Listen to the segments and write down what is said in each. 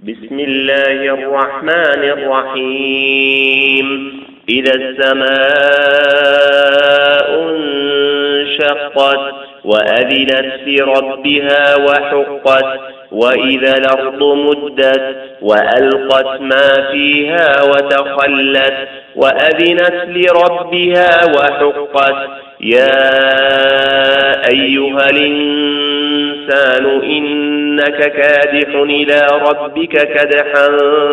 بسم الله الرحمن الرحيم إذا السماء انشقت وأذنت لربها وحقت وإذا الأرض مدت وألقت ما فيها وتخلت وأذنت لربها وحقت يا أيها الإنسان إنك كادح إلى ربك كدحا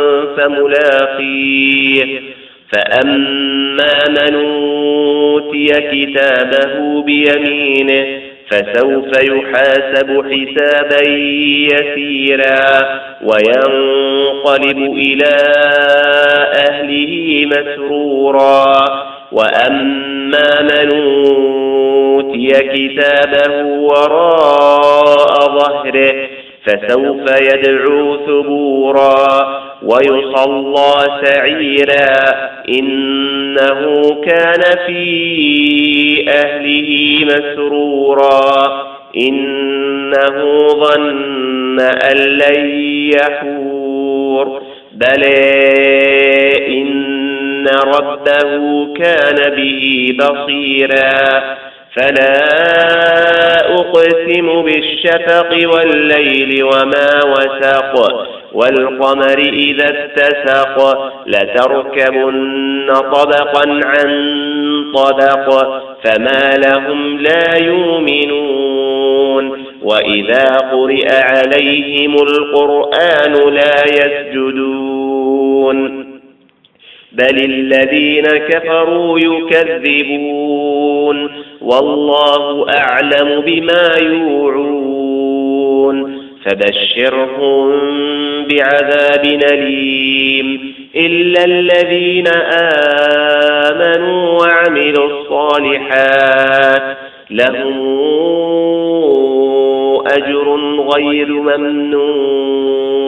فملاقيه فأما من أوتي كتابه بيمينه فسوف يحاسب حسابا يسيرا وينقلب إلى أهله مسرورا وأما من أوتي كتابه وراء ظهره فسوف يدعو ثبورا ويصلى سعيرا إنه كان في أهله مسرورا إنه ظن أن لن يحور بلى إن ربه كان به بصيرا فلا أقسم بالشفق والليل وما وسق والقمر إذا اتسق لتركبن طبقا عن طبق فما لهم لا يؤمنون وإذا قرئ عليهم القرآن لا يسجدون بل الذين كفروا يكذبون والله أعلم بما يوعون فبشرهم بعذاب أليم إلا الذين آمنوا وعملوا الصالحات لهم أجر غير ممنون